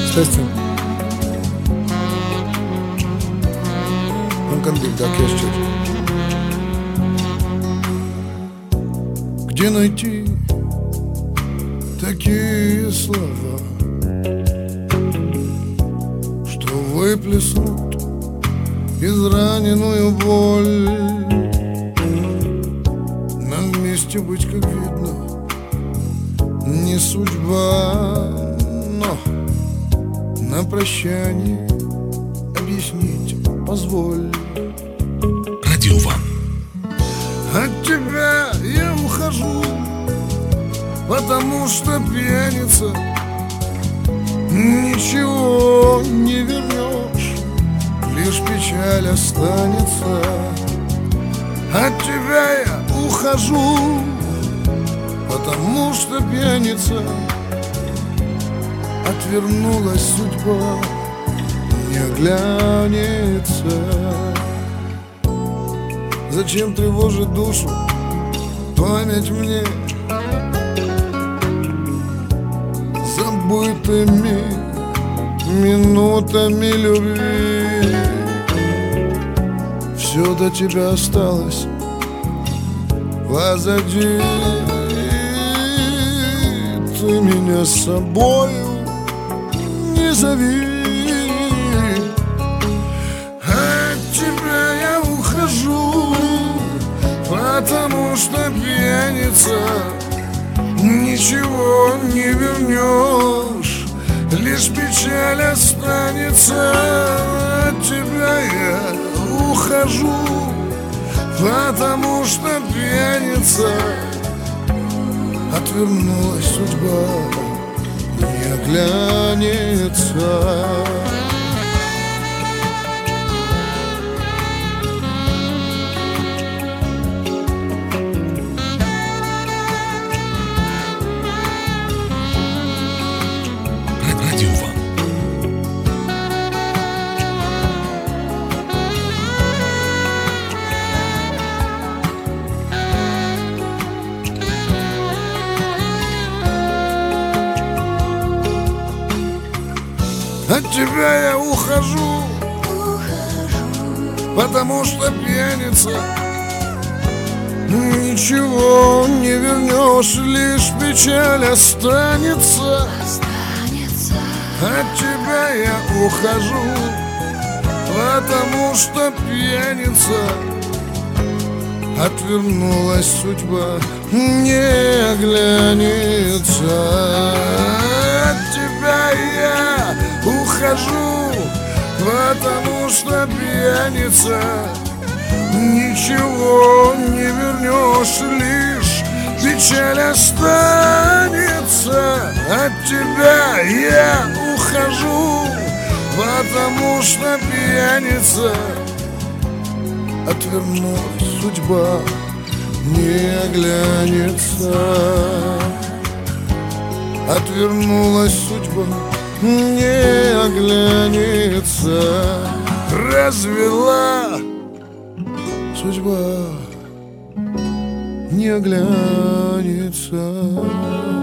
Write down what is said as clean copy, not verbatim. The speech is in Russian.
Testing. Он да, кэшчет. Где найти такие слова, что выплеснут израненную боль? Нам вместе быть, как видно, не судьба, но на прощание объяснить позволь. Радио Ван. От тебя я ухожу, потому что пьяница, ничего не вернешь, лишь печаль останется. От тебя я ухожу, потому что пьяница, отвернулась судьба, не оглянется. Зачем тревожит душу память мне забытыми минутами любви? Все до тебя осталось позади. Ты меня с собою не зови. От тебя я ухожу, потому что пьяница, ничего не вернешь, лишь печаль останется. От тебя я ухожу, потому что пьяница, отвернулась судьба, не оглянется. Радио Ван. От тебя я ухожу, потому что пьяница, ничего не вернешь, лишь печаль останется. От тебя я ухожу, потому что пьяница, отвернулась судьба, не оглянется. От тебя я ухожу, потому что пьяница, ничего не вернешь, лишь печаль останется. От тебя я ухожу, потому что пьяница, отвернулась судьба, не оглянется. Отвернулась судьба, не оглянется. Развела судьба, не оглянется.